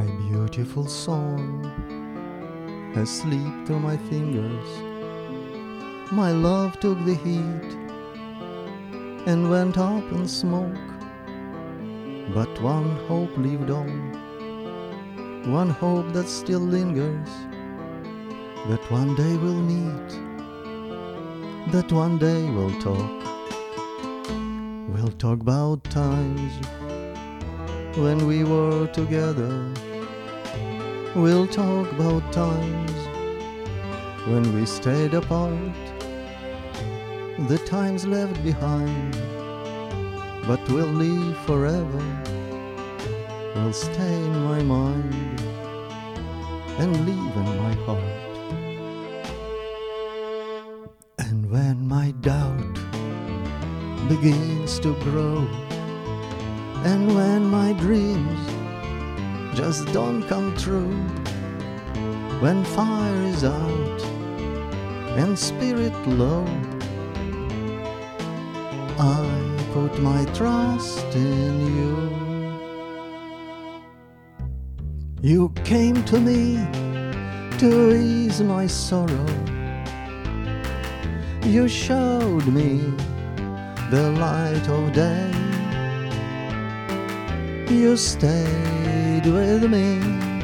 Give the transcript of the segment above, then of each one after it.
My beautiful song has slipped through my fingers. My love took the heat and went up in smoke. But one hope lived on, one hope that still lingers, that one day we'll meet, that one day we'll talk. We'll talk about times when we were together. We'll talk about times when we stayed apart. The times left behind, but we'll live forever. Will stay in my mind and live in my heart. And when my doubt begins to grow, and when my dreams just don't come true, when fire is out and spirit low, I put my trust in you. You came to me to ease my sorrow. You showed me the light of day. You stayed with me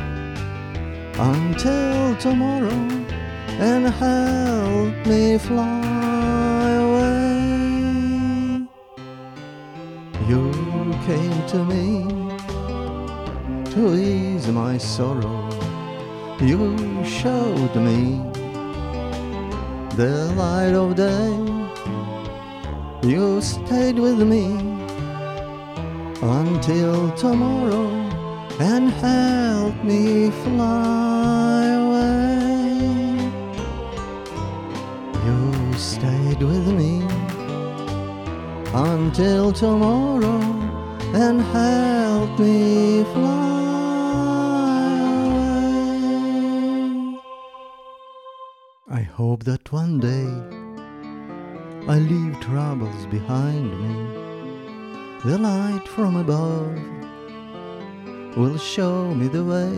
until tomorrow and helped me fly away. You came to me to ease my sorrow. You showed me the light of day. You stayed with me until tomorrow and helped me fly away. You stayed with me until tomorrow and helped me fly away. I hope that one day I leave troubles behind me. The light from above will show me the way,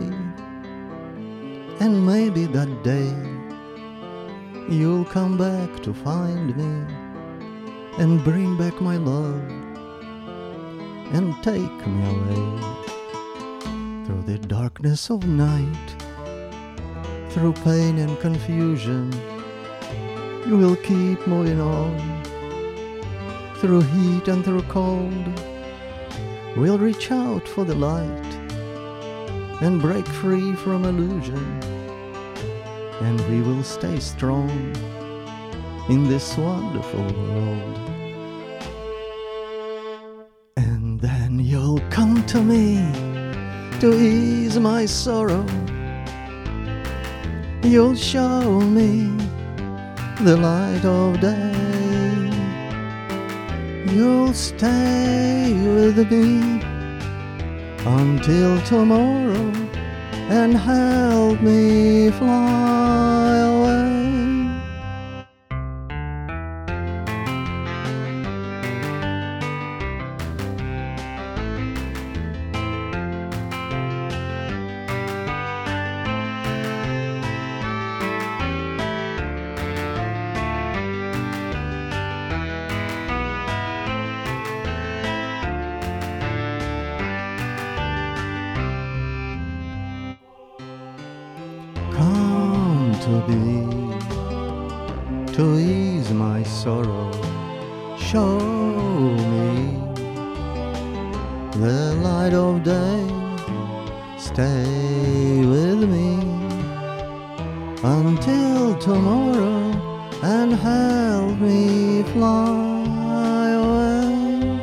and maybe that day you'll come back to find me and bring back my love and take me away. Through the darkness of night, through pain and confusion, you will keep moving on. Through heat and through cold, we'll reach out for the light and break free from illusion, and we will stay strong in this wonderful world. And then you'll come to me to ease my sorrow. You'll show me the light of day. You'll stay with me until tomorrow and help me fly away. Come to me to ease my sorrow. Show me the light of day. Stay with me until tomorrow and help me fly away.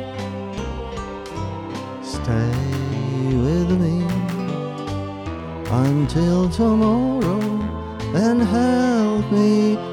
Stay with me until tomorrow and help me